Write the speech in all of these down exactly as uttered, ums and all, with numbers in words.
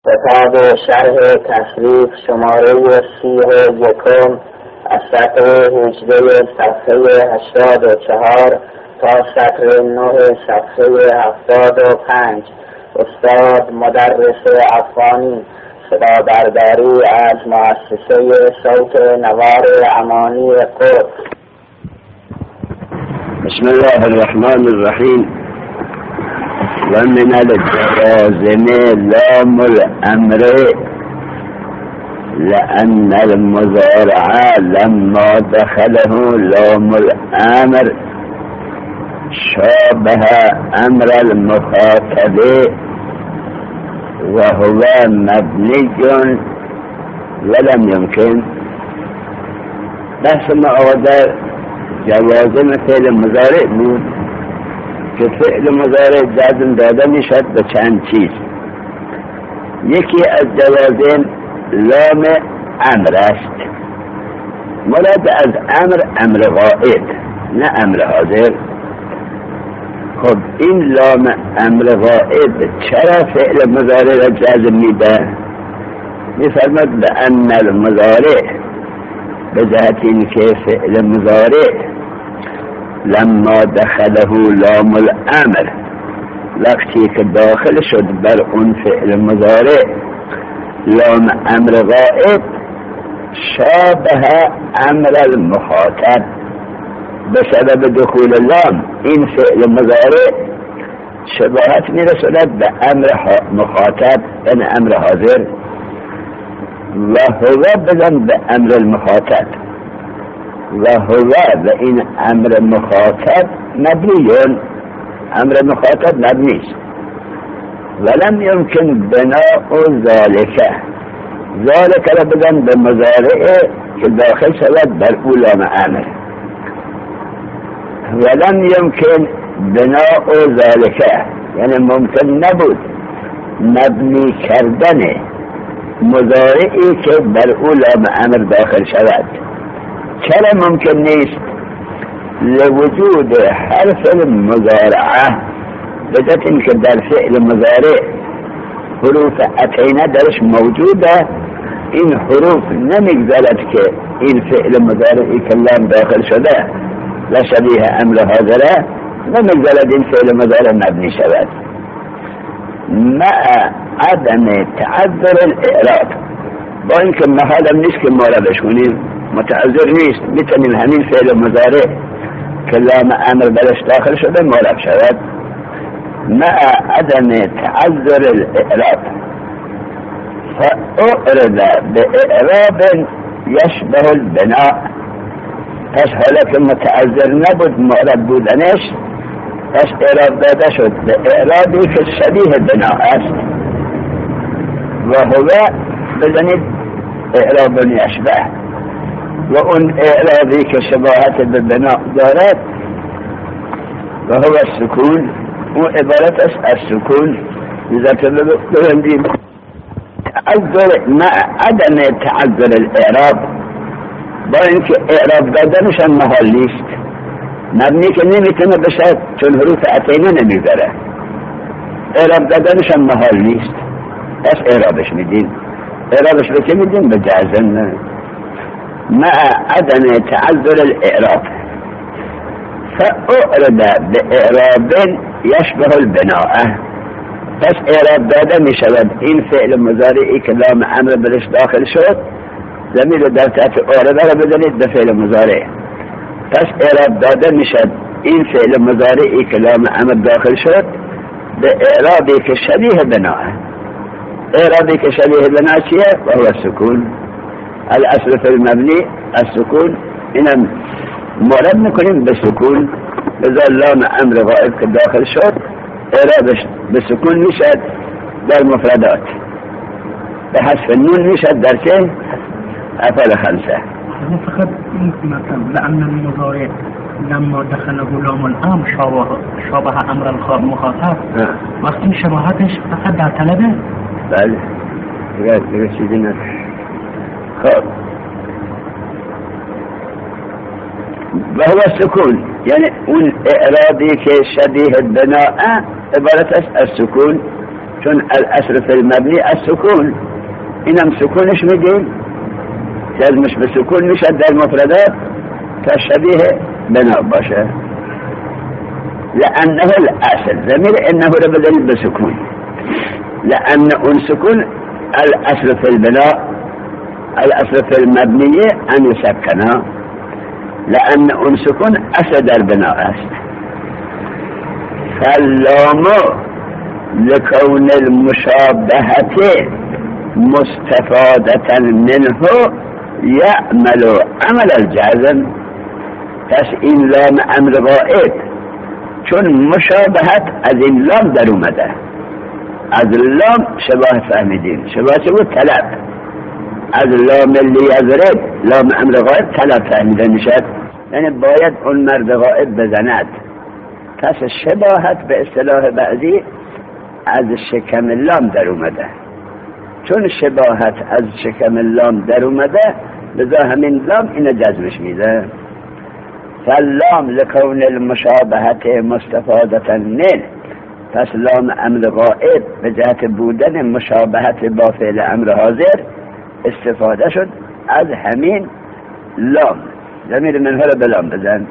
کتاب شرح تصریف شماره سی و یکم از سطر هجده صفحه هشتاد و چهار تا سطر نه صفحه هفتاد و پنج. استاد مدرس افغانی، صدا برداری از مؤسسه صوت نوار امانی قدس. بسم الله الرحمن الرحیم. ومن الجوازم لام الأمر لأن المضارع لما دخله لام الأمر شابه أمر المخاطب وهو مبني ولم يمكن. بحث معادر جوازم فعل مضارع بود که فعل مضارع جزم داده میشد به چند چیز. یکی از جوازم لام امر است. مراد از امر امر غائب نه امر حاضر. خب این لام امر غائب چرا فعل مضارع را جزم میده؟ میفرماد به ان المضارع، به جهت این که فعل مضارع لما دخله لام الامر، وقتی که داخل شد بر اون فعل مضارع لام امر غائب، شابه امر المخاطب، به سبب دخول لام این فعل مضارع شباهت میرسوند به امر مخاطب، یعنی امر حاضر. و هو بزن به امر المخاطب، و هو و این امر مخاطب مبنیون، امر مخاطب مبنیست. ولم يمكن بناء ذالک، ذالک را بزن به مضارع که داخل شود بر او لام امر. ولم يمكن بناء ذالک یعنی ممکن نبود مبنی کردن مضارعی که بر او لام امر داخل شود. چرا ممکن نیست؟ لوجود حرف المضارعه، بجد این که در فعل مضارع حروف اتینه درش موجوده، این حروف نمیگذارد که این فعل مضارعی که لام داخل شده و شبیه امر حاضره، نمیگذارد این فعل مضارع مبنی شود. مع عدم تعذر الاعراب، با اینکه محالم نیست که ما را بشونیم، متعذر نیست، میتونیم همین فعل مضارع که لام امر برش داخل شده معرب شود. مع عدم تعذر الاعراب فاعرض باعراب یشبه البناء، پس حالا که متعذر نبود معرب بودنش، پس اعراب داده شد به اعرابی که شبیه بنا است. و هو بزنید اعراب یشبه، و اون اعرابی که شباهت به بنا دارد و هو السکون، اون عبارت است از سکون. لذا ببندیم تعذر مع عدم تعذر الاعراب، با اینکه اعراب دادنشان محال نیست، مبنی که نمیتونه بشه چون حروف اتینه نمیبره، اعراب دادنشان محال نیست، پس اعرابش میدیم. اعرابش به چه میدیم؟ به جزم. مع عدم تعذر الاعراب فاعرض باعراب یشبه البناء، پس اعراب داده می شود این فعل مضارعی که لام امر برش داخل شد، ضمیر در تحت اعرض را بدانید به فعل مضارع، پس اعراب داده می شد این فعل مضارعی که لام امر داخل شد به اعرابی که شبیه بناء. اعرابی که شبیه بناء چیه؟ و هو السکون. الاصل في المبني السكون، اینم مورد میکنیم به سکون. بذار لام امر غائب که داخل شد اعرابش به سکون میشد در مفردات، به حذف نون میشد در چه؟ افعال خمسه. فقط این مثلا لأن المضارع لما دخله لام الامر شابه شابه امر المخاطب، وقتی شباهتش فقط در طلبه. بله دیگه دیگه چیزی نشه. خب و هو السکون، یعنی اون اعرابی که شبیه بناء عبارت است از سکون. چون الاصل فی المبنی السکون، اینم سکونش میدیم جزمش به سکون میشد در مفردات تا شبیه بنا باشه. لانه الاصل ضمیر انه رو بدل بسکون، لان اون سکون الاصل فی البناء الاصل فی المبنیه ان یسکنا، لان اون سکون اصل در بنا است. فاللام لکون المشابهت مستفادة منه يعمل عمل الجزم. پس این لام امر غائب چون مشابهت از این لام در اومده، از لام شباه فهمیدین، شباه چه بود؟ طلب. از لام لیضرب لام امر غائب طلب فهمیده میشد، یعنی باید اون مرد غائب بزند. پس شباهت به اصطلاح بعضی از شکم لام در اومده، چون شباهت از شکم لام در اومده لذا همین لام اینو جزمش میده. فاللام لکون المشابهت مستفادة من، پس لام امر غائب به جهت بودن مشابهت با فعل امر حاضر استفاده شد از همین لام. ضمیر منها رو به لام بزن.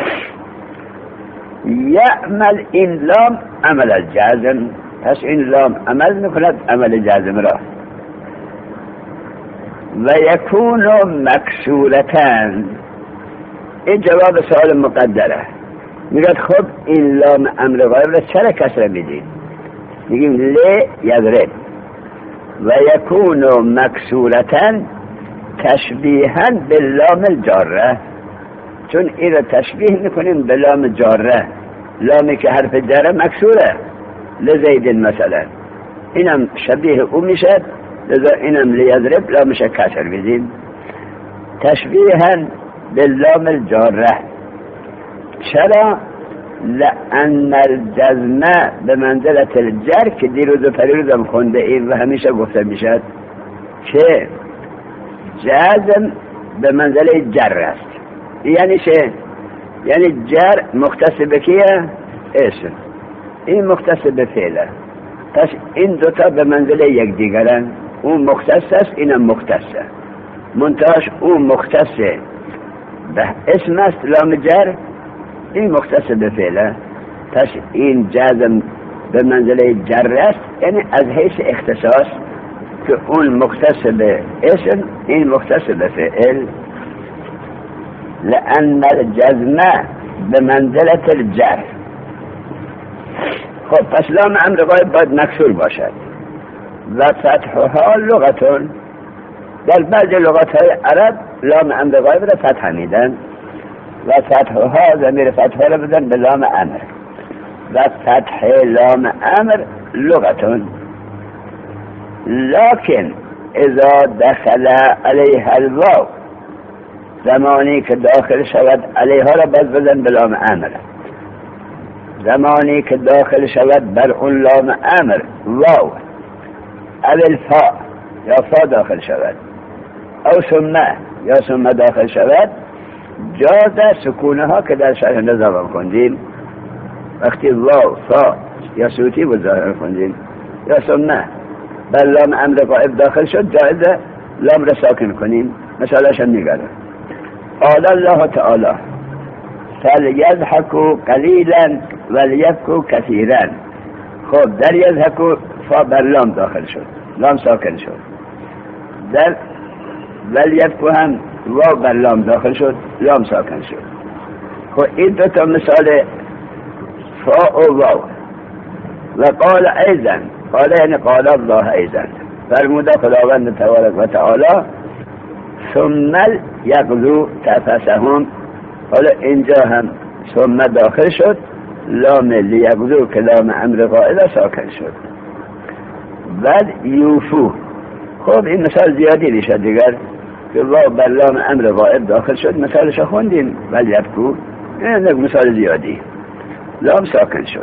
یعمل این لام عمل الجزم، پس این لام عمل میکند عمل جزم را. و یکون مکسورتن، این جواب سوال مقدره. میگه خب این لام امر غائب را چرا کسره میدین؟ میگیم لی یضرب و یکون مکسورتن تشبیها باللام الجاره، چون این را تشبیه میکنیم به لام جاره، لامی که حرف جره مکسوره، لزید مثلا اینم شبیه او میشد، لذا اینم لیضرب لامش کسر میدیم تشبیها باللام الجاره. چرا؟ لأن الجزم به منزلت الجر که دیروز و پریروزم خونده ایم و همیشه گفته میشد که جزم به منزله جر است. یعنی چه؟ یعنی جر مختص به کیه؟ اسم، این مختص به فعله. پس این دوتا به منزله یک دیگرن، اون مختص است اینم مختصه، منتهاش اون مختص به اسم است لام جر، این مختص به فعله. پس این جزم به منزله جر است، یعنی از حیث اختصاص که اون مختص به اسم این مختص به فعل. لأن الجزم به منزلة الجر. خب پس لام امر غائب باید مکسور باشد. و فتحها لغتون، در بعض لغات های عرب لام امر غائب را فتح میدن و فتحها ضمیر فتحها را بدن به لام امر. و فتح لام امر لغتون، لكن اذا دخل علیها الواو، زمانی که داخل شود علیها را باز بزن به لام امر. زمانی که داخل شود بر اون لام امر واو او الفا یا فا داخل شود او سمه یا سمه داخل شود، جاز سکونها که در شرح نظام کندیم وقتی واو فا یا صوتی بود ظاهر کندیم یا سمه بر لام امر غائب داخل شد، جایزه لام را ساکن کنیم. مثالش هم میگره قال الله تعالی فلیضحکوا قلیلا ولیبکوا کثیرا. خب در یضحکوا فا بر لام داخل شد، لام ساکن شد. در ولیبکوا هم واو بر لام داخل شد، لام ساکن شد. خب این دو تا مثال فا و واو. و قال ایضا، قال یعنی قال الله ایضا، فرموده خداوند تبارک و تعالی ثم یغلو تفسهم. حالا اینجا هم ثم داخل شد، لام لیغلو که لام امر غائب ساکن شد. بعد یوفو. خب این مثال زیادی میشه دیگر که واو بر لام امر غائب داخل شد، مثالش خوندیم. ولی یبکو این مثال زیادی، لام ساکن شد.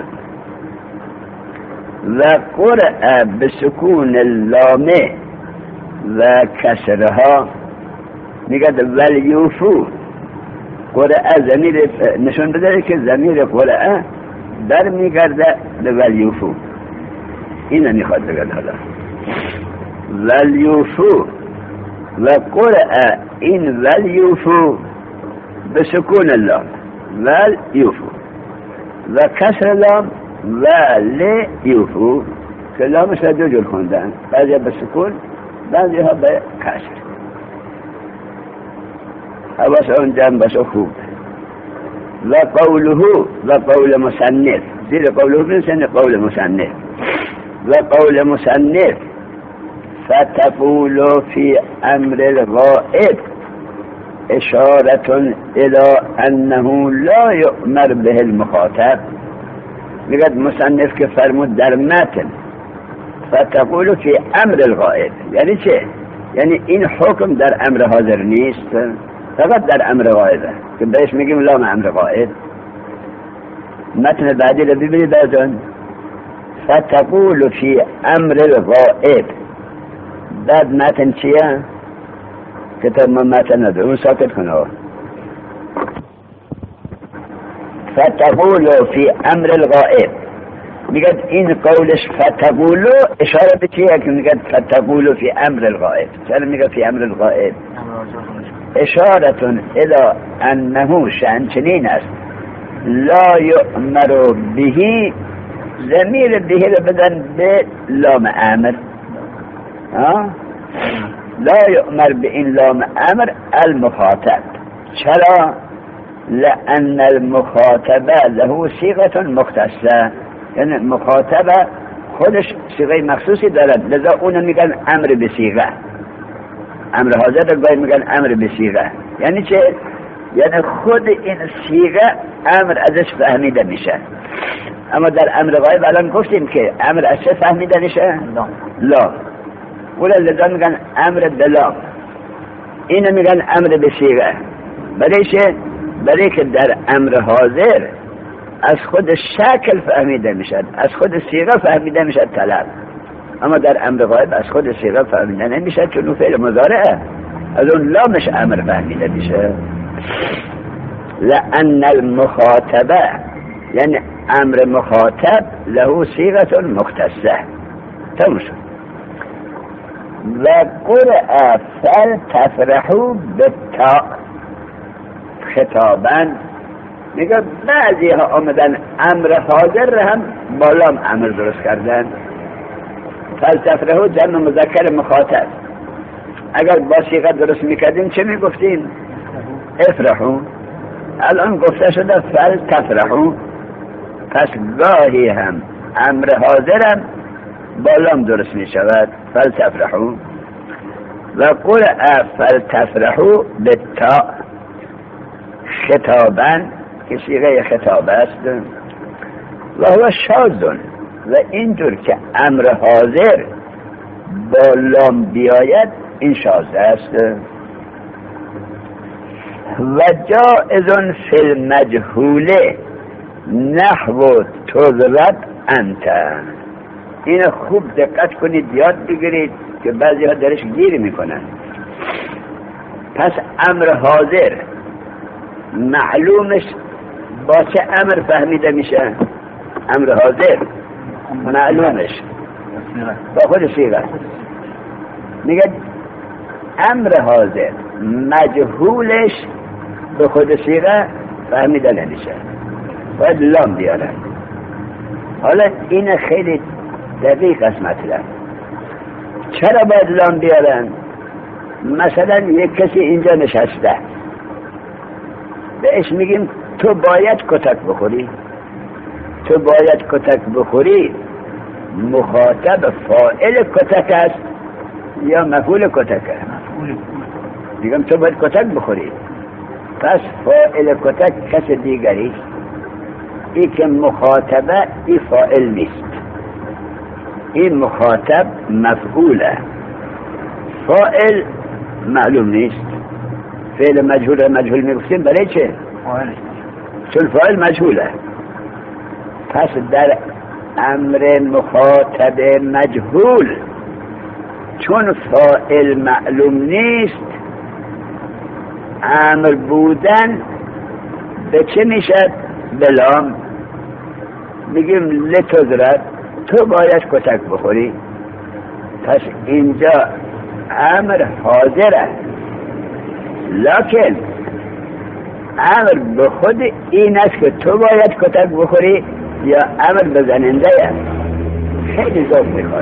و قرأ بسکون اللام و کسرها، میگه ولیوفو. قرأ ضمیر نشون بده که ضمیر قرأ در میگرده به ولیوفو. این میخواد بگن. حالا ولیوفو و قرأ این ولیوفو به سکون اللام ولیوفو و کسر لام ولیوفو که لامش را دو جور خوندن، بعضی به سکون بعضی ها به کسر. حواس اون جمع باشه خوب. و قوله و قول مصنف، زیر قوله بنسن قول مصنف و قول مصنف فتقول في امر الغائب اشارة الى انه لا يؤمر به المخاطب. میگه مصنف که فرمود در متن فتقول في امر الغائب، یعنی چه؟ یعنی این حکم در امر حاضر نیست، فقط در امر غائبه که بهش میگیم لام امر غائب. متن بعدی رو ببینید ازن فتقول في امر الغائب، بعد متن چیه؟ کتاب ما متن نداره، اون ساکت کنه. فتقول في امر الغائب، میگه این قولش فتقول اشاره به چیه که میگه فتقول في امر الغائب؟ چرا میگه في امر الغائب؟ اشارة الى انه شأن چنین است لا یؤمر به، ضمیر به رو بدن به لام امر. ها لا یؤمر به این لام امر المخاطب. چرا؟ لأن المخاطبه له صيغه مختصه، یعنی مخاطبه خودش صيغه مخصوصی دارد، لذا اون میگن امر به صيغه. امر حاضر رو باید میگن امر به صيغه. یعنی چه؟ یعنی خود این صيغه امر ازش فهمیده میشه. اما در امر غایب الان گفتیم که امر از چه فهمیده میشه؟ لا لا ولی لذا میگن امر بلا، اینو میگن امر به صيغه. برای چه؟ برای که در امر حاضر از خود شکل فهمیده میشه، از خود صيغه فهمیده میشه طلب. اما در امر غایب از خود صيغه فهمیده نمیشه، چون فعل مضارعه، از اون لامش امر فهمیده میشه. لأن المخاطبه، یعنی امر مخاطب له صيغه مختصه. تمام شد. و قرأ فلتفرحوا بالتاء خطابا، میگه بعضی ها آمدن امر حاضر هم با لام امر درست کردن. فلتفرحوا جمع مذکر مخاطب، اگر با صيغه درست میکردیم چه میگفتیم؟ افرحوا. الان گفته شده فلتفرحوا، پس گاهی هم امر حاضرم با لام درست می شود فلتفرحوا. و قرأ فلتفرحوا بالتاء خطابا که صيغه خطاب است. و هو شاذ، و اینطور که امر حاضر با لام بیاید این شاذ است. و جائز فی المجهول نحو تضرب انت. این خوب دقت کنید، یاد بگیرید که بعضی ها درش گیر میکنن. پس امر حاضر معلومش با چه امر فهمیده میشه؟ امر حاضر معلومش با خود صيغه. میگه امر حاضر مجهولش به خود صيغه فهمیده نمیشه، باید لام بیارن. حالا این خیلی دقیق است مطلب. چرا باید لام بیارن؟ مثلا یک کسی اینجا نشسته، بهش میگیم تو باید کتک بخوری. تو باید کتک بخوری، مخاطب فاعل کتک است یا مفعول کتک است؟ میگم تو باید کتک بخوری، پس فاعل کتک کس دیگری. این که مخاطبه این فاعل نیست، این مخاطب مفعوله، فاعل معلوم نیست. فعل مجهول مجهول میگفتیم برای چه؟ چون فاعل مجهوله. پس در امر مخاطب مجهول چون فاعل معلوم نیست، امر بودن به چه میشد؟ بلام. میگیم لتضرب، تو باید کتک بخوری. پس اینجا امر حاضره، لکن امر به خود این است که تو باید کتک بخوری یا امر به زننده است. خیلی ذوق میخواد.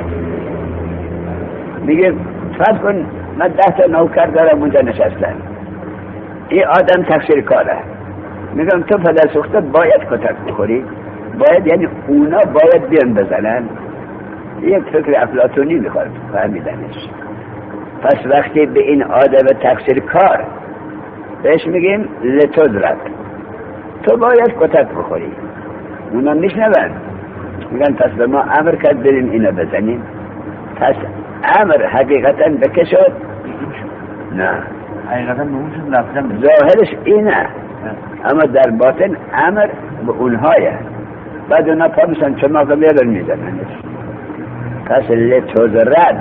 میگه فرض کن من ده تا نوکر دارم اونجا نشستن، این آدم تقصیر کاره، میگم تو پدر سوخته باید کتک بخوری، باید یعنی اونا باید بیان بزنن. یک فکر افلاطونی میخواد فهمیدنش. پس وقتی به این آدم تقصیر کار بهش میگیم لتدرک، تو باید کتک بخوری، اونا میشنون میگن پس به ما امر کرد بریم اینو بزنیم. پس امر حقیقتا به که شد؟ نه، حقیقتا به اون شد لفظا ظاهرش اینه، اما در باطن امر به اونهایه. بعد اونا پا میشن چون ما بیادن میزننش. پس لتدرک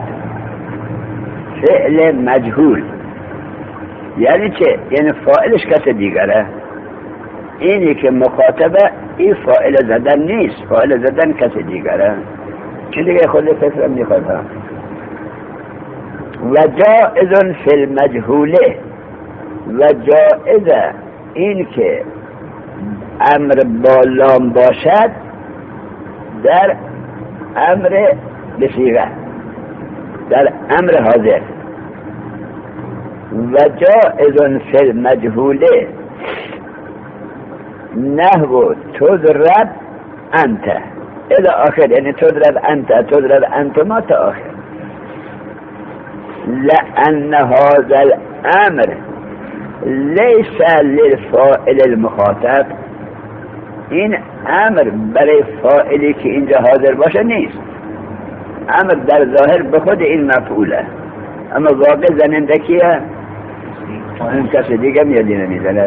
فعل مجهول یعنی چه؟ یعنی فاعلش کس دیگره. اینی که مخاطبه این فاعل زدن نیست، فاعل زدن کس دیگره. چه دیگه خود فکرم میخواد. و جائز فی المجهوله، و جائزه این که امر بالام باشد در امر بصیغه، در امر حاضر. و جائز فی المجهوله نحو تضرب انت الى آخر، یعنی تضرب انت تضرب انت ما تا آخر. لأن هذا الامر ليس للفاعل المخاطب، این امر برای فاعلی که اینجا حاضر باشه نیست. امر در ظاهر به خود این مفعوله، اما واقع زننده کیه؟ اون کسی دیگه میاد اینو میزند.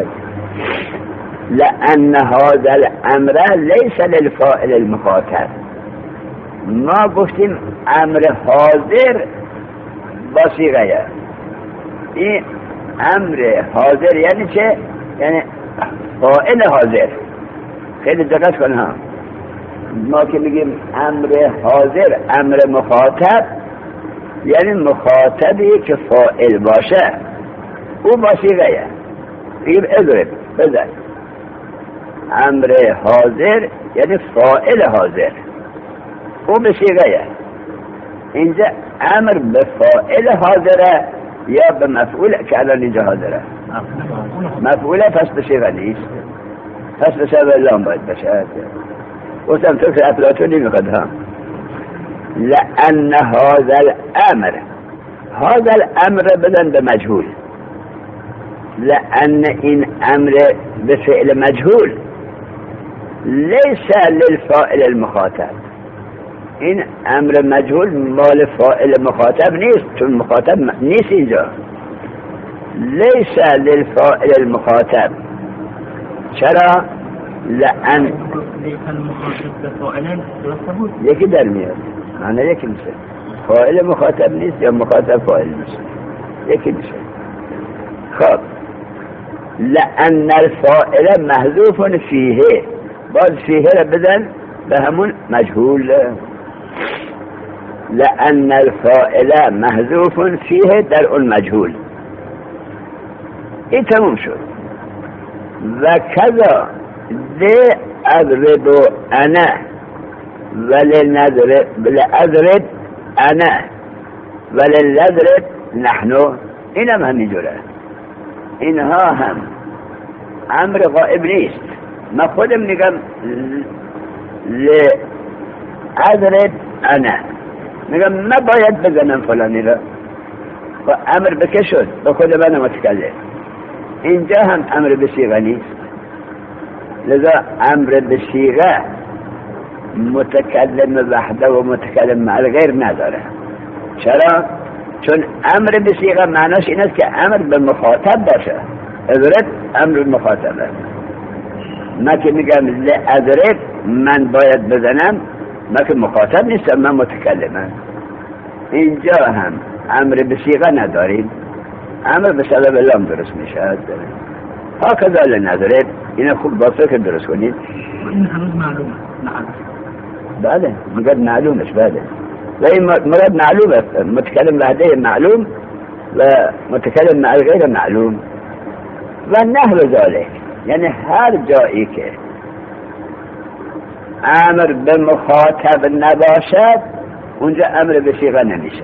لأن هذا الامر ليس للفاعل المخاطب. ما گفتیم امر حاضر با صیغه. این امر حاضر یعنی چه؟ یعنی فاعل حاضر. خیلی دقت کن ها، ما که میگیم امر حاضر امر مخاطب یعنی مخاطبی که فاعل باشه، او با صیغه. بگیم اضرب بزن. امر حاضر یعنی فاعل حاضر، او به صیغه. اینجا امر به فاعل حاضره یا به مفعول که الان اینجا حاضره؟ مفعوله، پس به صیغه نیست، پس به سبب لام باید بشه. گفتم تو که افلاطونی میخواد ها. لأن هذا الامر، هذا الامر بدن به مجهول، لأن این امر به فعل مجهول لیس للفاعل المخاطب. این امر مجهول مال فاعل مخاطب نیست، چون مخاطب نیست اینجا. لیس للفاعل المخاطب. چرا؟ لأن لیس المخاطب به فاعل درسته بود؟ یکی در میاد، معنی یکی میشه. فاعل مخاطب نیست یا مخاطب فاعل میشه، یکی میشه. خب لأن الفاعل محذوف فیه، باز فیه را بدن به همون مجهول. لأن الفاعل محذوف فیه در اون مجهول. این تموم شد. و کذا ده اضرب انا ولنضرب لأضرب انا ولنضرب نحن، این هم همینجوره. اینها هم امر غائب نیست. من خودم میگم لأضرب انا، میگم من باید بزنم فلانی را، و امر به که شد؟ به خود من متکلم. اینجا هم امر به صیغه نیست، لذا امر به صیغه متکلم وحده و متکلم مع الغیر نداره. چرا؟ چون امر به صیغه معناش این است که امر به مخاطب باشه. اضرب امر مخاطبه. من که میگم لأضرب من باید بزنم، من که مخاطب نیستم، من متکلمم. اینجا هم امر به صیغه نداریم، امر به سبب لام درست میشه. ها کذا لنضرب، اینه خوب با فکر درست کنید. این هنوز معلومه. بله مراد معلومش بله وهي مراد معلومة متكلم لهذه معلوم ومتكلم مع الغير معلوم والنحو ذلك یعنی هر جایی که امر به مخاطب نباشد اونجا امر به صیغه نمیشه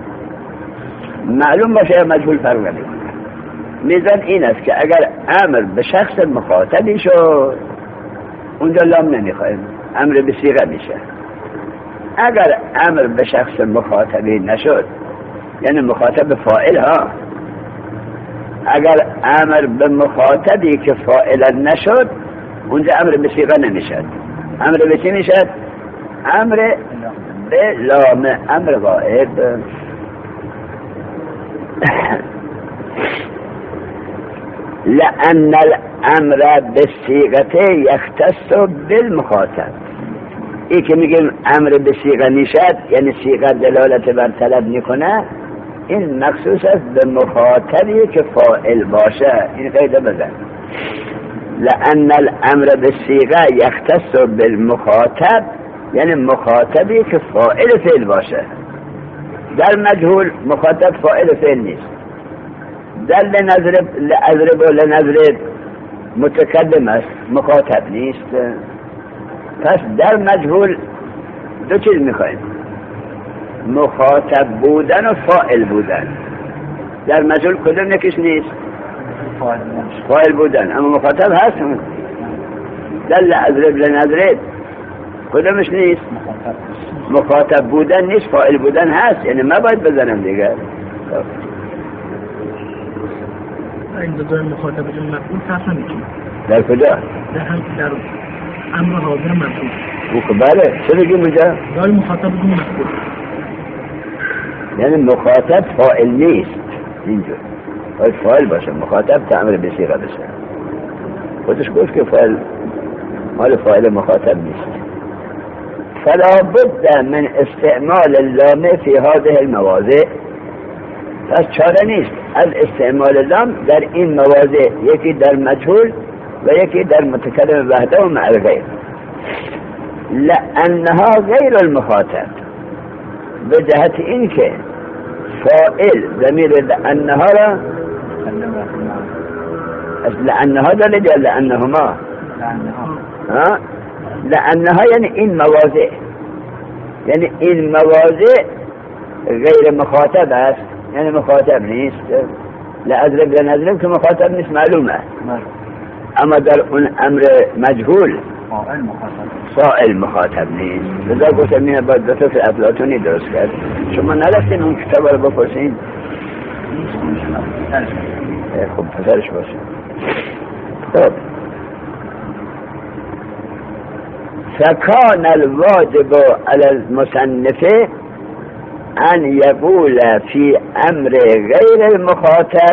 معلوم باشه یا مجهول فرق نمیکنه میزان این است که اگر امر به شخص مخاطبی شد اونجا لام نمیخوایم امر به صیغه میشه اگر امر به شخص مخاطبی نشد یعنی مخاطب فاعل ها اگر امر به مخاطبی که فاعل نشد اونجا امر به صیغه نمیشد امر به چی میشد امر به لام امر غائب لأن الامر بالصيغه يختص بالمخاطب ای که میگیم امر به صیغه میشد یعنی صیغه دلالت بر طلب میکنه این مخصوص است به مخاطبی که فاعل باشه این قیده بزن لأن الامر بالصيغه يختص بالمخاطب یعنی مخاطبی که فاعل فعل باشه در مجهول مخاطب فاعل فعل نیست در لنضرب لأضرب و لنضرب متکلم است مخاطب نیست پس در مجهول دو چیز میخوایم مخاطب بودن و فاعل بودن در مجهول کدوم یکیش نیست فاعل بودن اما مخاطب هست در لأضرب لنضرب کدومش نیست مخاطب بودن نیست فاعل بودن هست یعنی ما باید بزنم دیگر این دو دوی مخاطب جمع مفعول تصمیم میکنه در کجا؟ در هم در امر حاضر مفعول او که بله چه بگیم اونجا؟ دوی مخاطب جمع مفعول یعنی مخاطب فاعل نیست اینجور باید فاعل باشه مخاطب تعمل به صیغه بشه خودش گفت که فاعل مال فاعل مخاطب نیست فلا بد من استعمال اللام في هذه المواضع پس چاره نیست از استعمال لام در این مواضع یکی در مجهول و یکی در متکلم وحده و مع الغیر لأنها غیر المخاطب به جهت این که فاعل ضمیر لأنها را لأنها داره یا لأنهما ها لأنها یعنی این مواضع یعنی این مواضع غیر مخاطب است یعنی مخاطب نیست لأضرب لنضرب که مخاطب نیست معلومه اما در اون امر مجهول فاعل مخاطب نیست لذا گفتم اینه باید دو طفل افلاطونی درست کرد شما نرفتین اون کتاب رو بپرسین خب پسرش باشه خب فكان الواجب على المصنف أن يقول في أمر غير المخاطب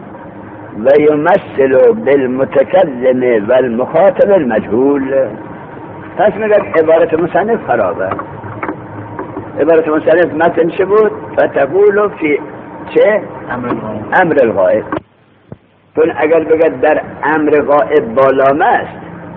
ويمثل بالمتكلم والمخاطب المجهول پس میگه عبارت مصنف خرابه عبارت مصنف متن چه بود فتقول في چه امر الغائب چون اگر بگه در امر غائب بالام است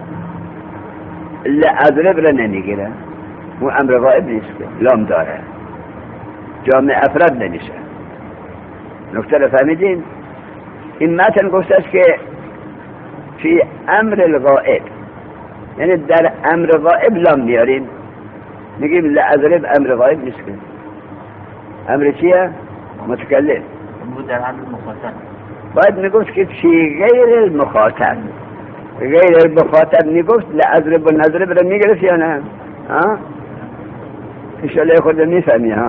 لأضرب را نمیگیره اون امر غائب نیست لام داره جامع افراد نمیشه نکته رو فهمیدین این متن گفته است که فی امر الغائب یعنی در امر غائب لام میاریم میگیم لأضرب امر غائب نیست که امر چیه؟ متکلم بود در امر مخاطب باید میگفت که فی غیر المخاطب غیر المخاطب میگفت لأضرب و نضرب را میگرفت یا نه ها؟ انشاءالله خود میفهمی ها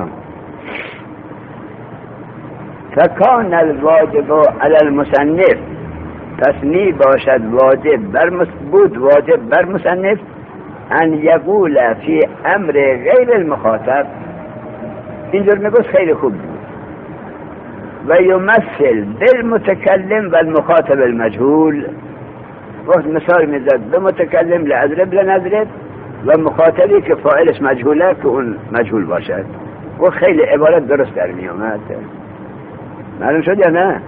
فکان الواجب علی المصنف پس می باشد واجب بر بود واجب بر مصنف ان یقول فی امر غیر المخاطب اینجور میگوست خیلی خوب بود و یمثل بالمتکلم و المخاطب المجهول وقت مثال میزد به متکلم لأضرب لنضرب و مخاطبی که فاعلش مجهوله که اون مجهول باشد و خیلی عبارت درست در می آمد معلوم شد یا نه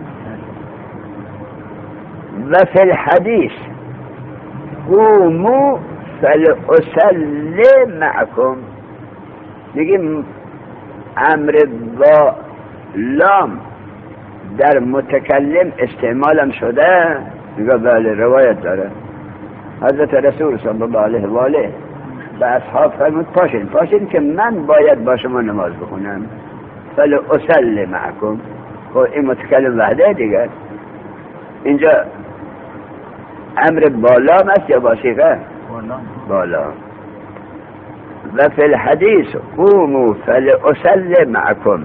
و فی الحدیث قوموا فلأسلم معكم، میگیم امر با لام در متکلم استعمالم شده؟ میگه بله روایت داره. حضرت رسول صلی الله علیه و آله به اصحاب فرمود پاشین پاشین که من باید با شما نماز بخونم. فلأسلم معكم، خب این متکلم وحده دیگر. اینجا امر بالام است یا با صیغه؟ بالا. و فی الحدیث قوموا فلأسلم معكم،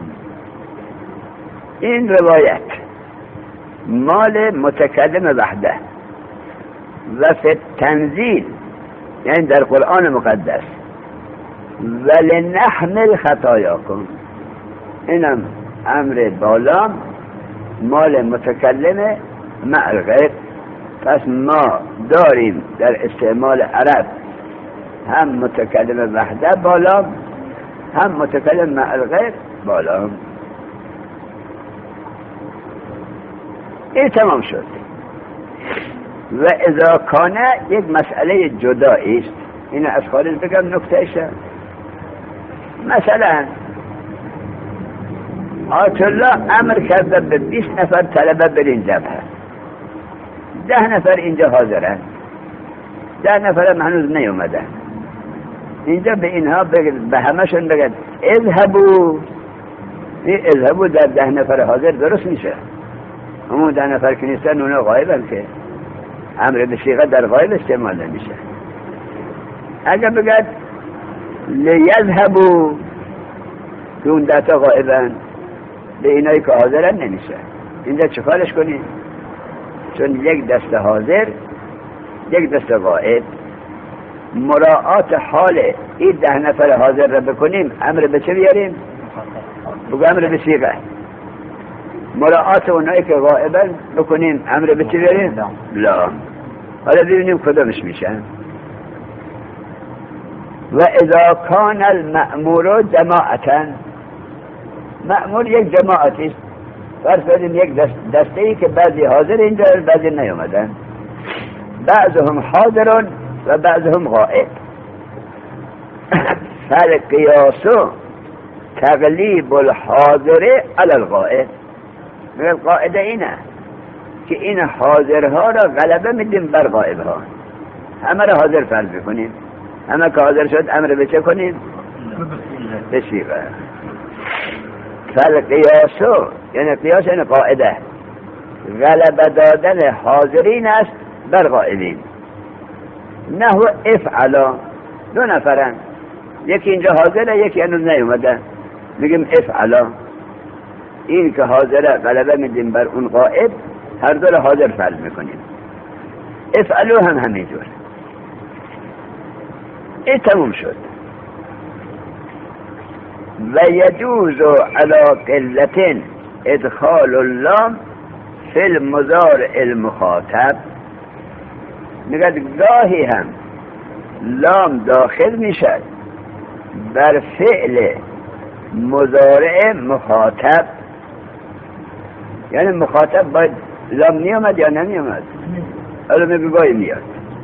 این روایت مال متکلم وحده. و فی التنزیل یعنی در قرآن مقدس ولنحمل خطایاکم، اینم امر بالام مال متکلم مع الغیر. پس ما داریم در استعمال عرب هم متکلم وحده بالام هم متکلم مع الغیر بالام. این تمام شد. و اذا کانه یک مسئله جدایی است، این از خارج بگم نکتهشه. مثلا آیت الله امر کرده به بیست نفر طلبه برین جبهه، ده نفر اینجا حاضرن، ده نفر هم هنوز نیومدن. اینجا به اینها بگید، به همشون بگید اذهبوا. این اذهبوا در ده نفر حاضر درست میشه، همون ده نفر که نیستن اونا غایبن که امر به صیغه در غایب استعمال نمیشه. اگر بگید لیذهبوا که اون ده تا غایبن، به اینایی که حاضرن نمیشه. اینجا چه کارش کنیم؟ چون یک دست حاضر یک دست غائب، مراعات حال این ده نفر حاضر را بکنیم، امر به چه بیاریم؟ بگو امر به صیغه. مراعات اونایی که غائبن بکنیم، امر به چه بیاریم؟ لا. حالا ببینیم کدامش میشن. و اذا کان المأمور جماعتا، مأمور یک جماعتی است. فرض کنیم یک دست دسته ای که بعضی حاضر اینجا بعضی نیومدن، بعضهم حاضرون و بعضهم غائب. فالقیاس تغلیب الحاضر علی الغائب. میگه قاعده اینه که این حاضرها را غلبه میدیم بر غائبها. همه را حاضر فرض بکنیم، همه که حاضر شد امر به چه کنیم؟ به صیغه. فالقیاسو یعنی قیاس یعنی قاعده، غلبه دادن حاضرین است بر غائبین. نحو افعلا، دو نفرن، یکی اینجا حاضره یکی هنوز نیومده، میگیم افعلا. این که حاضره غلبه میدیم بر اون غائب، هر دو را حاضر فرض میکنیم. افعلو هم همینجور. این تموم شد. و یجوز علی قلة ادخال اللام فی المضارع المخاطب. میگه گاهی هم لام داخل میشد بر فعل مضارع مخاطب، یعنی مخاطب باید لام نیامد یا نمیامد؟ حالا میگه گاهی میاد.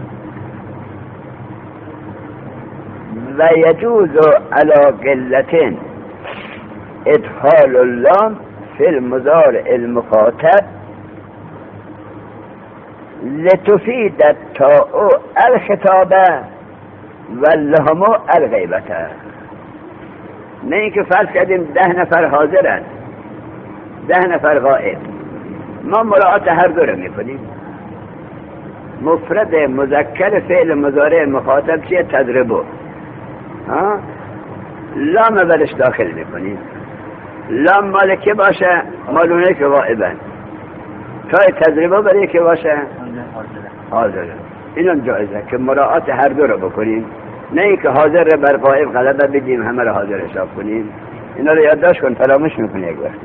و یجوز علی قلة ادخال اللام فی المضارع المخاطب لتفید التاء الخطابه واللام الغیبته. نه اینکه فرض کردیم ده نفر حاضرن ده نفر غائب، ما مراعات هر دو رو میکنیم. مفرد مذکر فعل مضارع مخاطب چیه؟ تضربو. ها لام برش داخل میکنیم. لام مال که باشه؟ مالونه که غائبن. تای تضربه برای که باشه؟ حاضره. اینم جایزه که مراعات هر دو رو بکنیم، نه ای که حاضر رو بر غائب غلبه بدیم همه رو حاضر حساب کنیم. اینا رو یادداشت کن، فراموش میکنی یک وقتی.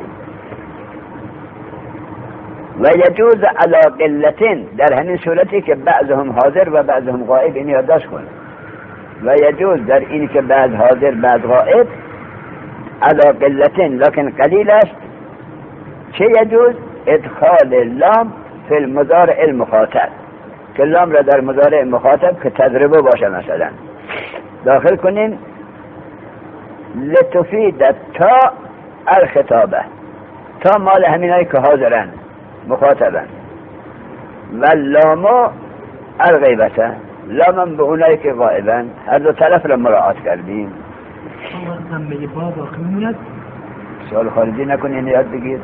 و یجوز علی قلة، در همین صورتی که بعضهم حاضر و بعضهم غائب، این یادداشت کن. و یجوز در این که بعض حاضر بعض غائب علی قلة لکن قلیل است، چه یجوز؟ ادخال لام فی المضارع المخاطب. که لام را در مضارع مخاطب که تضربه باشه مثلا داخل کنین لتفید تا الخطابه، تا مال همینایی که حاضرن مخاطبن، و لامو الغیبته، لامم به اونایی که غائبن. هر دو طرف را مراعات کردیم. سوال خارجی نکنین، یاد بگیر.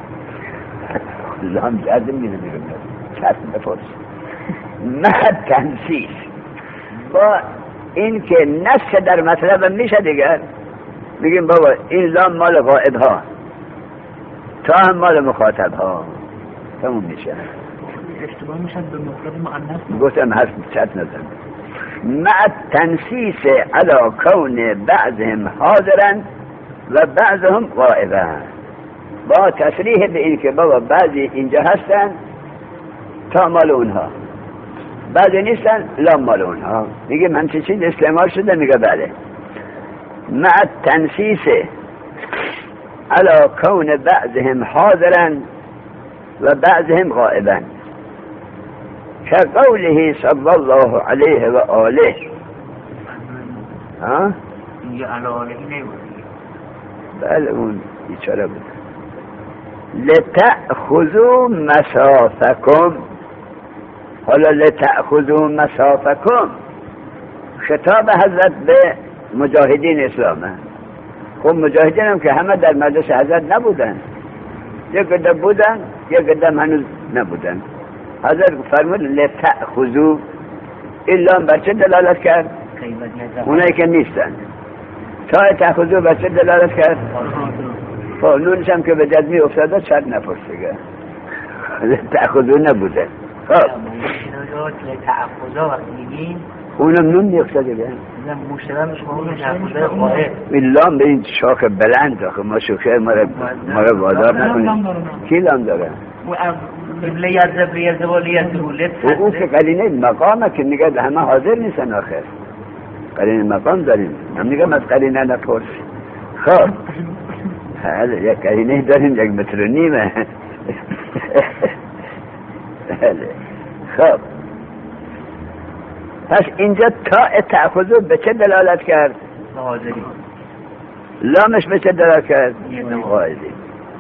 لام جزم میره بیرون چشم بپرس. نه تنسیس با این که نسخ در مطلب میشه دیگر بگیم بابا این لام مال غائب ها، تا هم مال مخاطب ها، تموم میشه. اشتباه میشد به مفرد مؤنث. گفتم حرف چت نزن. مع تنسیس علی کون بعضهم حاضرن و بعضهم غائبن، با تصریح به این که بابا بعضی اینجا هستن تا مال اونها، بعضی نیستن لام مال اونها. میگه من چه چیز استعمال شده؟ میگه بله. مع تنسیس علی کون بعضهم حاضرن و بعضهم غائبن، که قوله صلی الله علیه و آله. ها؟ اینجا علی آله نبود. بله اون بیچاره بود. لتأخذوا مسافکم. حالا لتأخذوا مسافکم خطاب حضرت به مجاهدین اسلامه. خب مجاهدین هم که همه در مجلس حضرت نبودن، یک قدم بودن یک قدم هنوز نبودن. حضرت فرمود لتأخذوا، الا بر چه دلالت کرد؟ اونایی که نیستن. تا تأخذوا بر چه دلالت کرد؟ خب نونش هم که به جزمی افتاده شاید نپرسیگه. لتأخذوا نبوده. خب لتأخذوا وقتی میگیم اونم نون نیفتاده گه مشتبه میشه با اون تأخذه قائب. لام به این شاخ بلند آخه ما شوخه ما را وادار نکنیم. کی لام داره؟ لیت لیت و لیت و او که قرینه مقامه که میگه همه حاضر نیستن آخر. قرینه مقام داریم، هم میگم از قرینه نپرس. خب یک قرینه داریم یک متر و نیمه. خب پس اینجا تا تأخذو به چه دلالت کرد؟ حاضری. لامش به چه دلالت کرد؟ غائبی.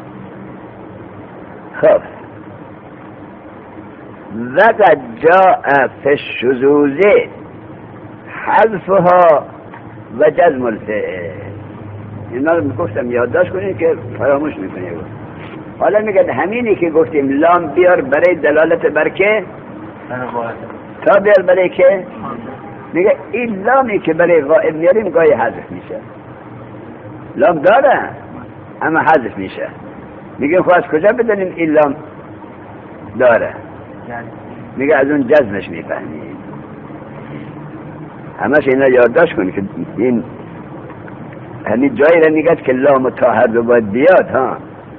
خب وقد جاء فی الشذوذ حذفها و جزم الفعل. اینا رو میگفتم یادداشت کنید که فراموش میکنید. حالا میگه همینی که گفتیم لام بیار برای دلالت بر که تا بیار برای که میگه این لامی که برای غائب میاریم گاهی حذف میشه. لام داره اما حذف میشه. میگه خب از کجا بدونیم این لام داره؟ میگه از اون جزمش میفهمیم. همش اینا یادداشت کنید که این همین جایی را میگه که لام و تا هر دو باید بیاد. ها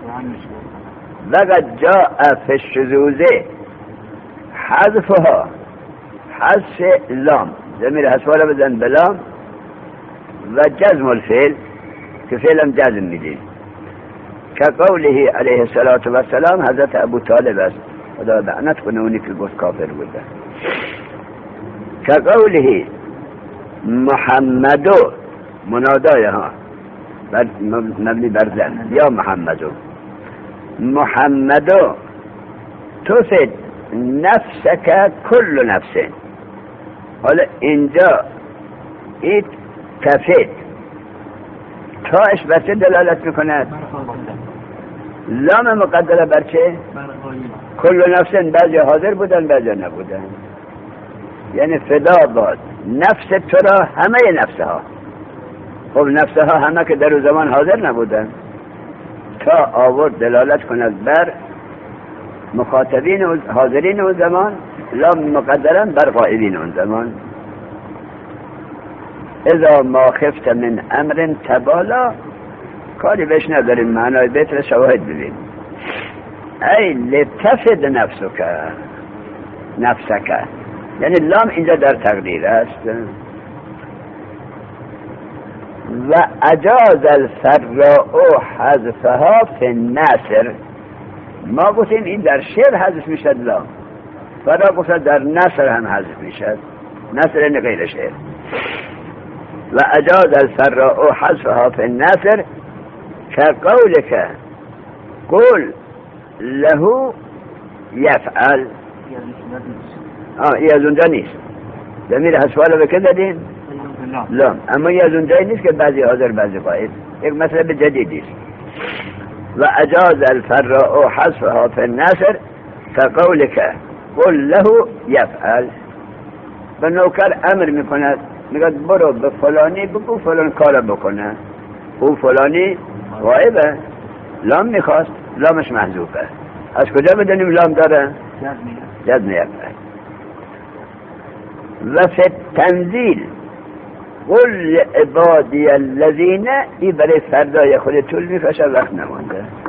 وقد جاء فی الشذوذ حذفها، حذف لام، ضمیر حذفها را بزن بلام، و جزم الفعل که فعلم جزم میدیم که قوله علیه الصلاة و السلام حضرت ابو طالب است، خدا لعنت کنه اونی که گفت کافر بوده. که قوله محمدو، منادای ها مبنی بر زن، یا محمدو محمدو تفید نفسک کل نفسه. حالا اینجا این تفید تاش بر چه دلالت میکند؟ لام مقدره بر چه؟ کل نفسه. بعضی حاضر بودن بعضی نبودن، یعنی فدا باد نفس تو را همه نفسها. خب نفسها همه که در اون زمان حاضر نبودن، تا آورد دلالت کند بر مخاطبین و حاضرین اون زمان، لام مقدرن بر غائبین اون زمان. اذا ما خفت من امر تبالا، کاری بهش نداریم، معنای بیت را شواهد ببین. ای لتفد نفسک نفسک، یعنی لام اینجا در تقدیر است. و اجاز الفراء حذفها فی النصر. ما گفتیم این در شعر حذف میشد لام، فرا گفت در نصر هم حذف میشد، نصر این غیر شعر. و اجاز الفراء حذفها فی النصر كقولك قل له يفعل. آه یه از اونجا نیست، ضمیر حذفها رو بکن دادیم لام، اما یه از اونجا نیست که بعضی حاضر بعضی غایب، یک مطلب جدیدی است. و اجاز الفراء حذفها فی النصر كقولك قل له يفعل. به نوکر امر میکند، میگه برو به فلانی بگو فلان کار بکنه، او فلانی غایبه، لام میخواست، لامش محذوفه. از کجا بدونیم لام داره؟ جزم یفعل. و فی التنزیل قل عبادی الذین، ای برای فردای خود طول میفشه، وقت نمانده.